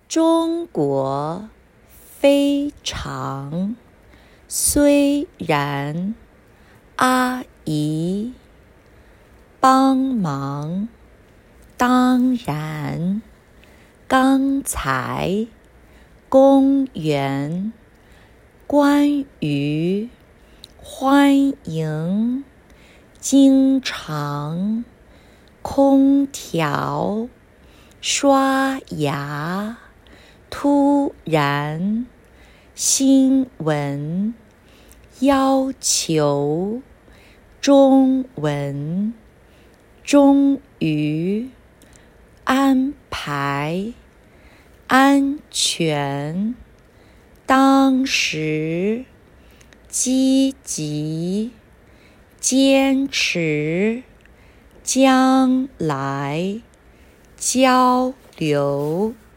中国非常，虽然，阿姨，帮忙，当然，刚才，公园，关于，欢迎，经常，空调，刷牙，突然，新闻，要求，中文，终于，安排，安全，当时，积极，坚持，将来，交流。